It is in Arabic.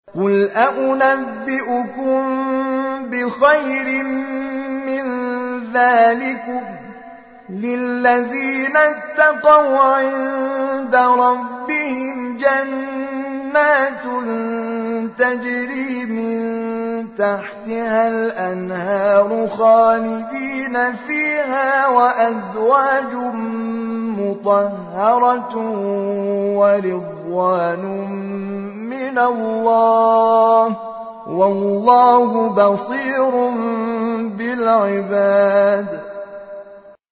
قل أأنبئكم بخير من ذلكم للذين اتقوا عند ربهم جنات تجري من تحتها الأنهار خالدين فيها وأزواج مطهرة ورضوان من الله والله بصير بالعباد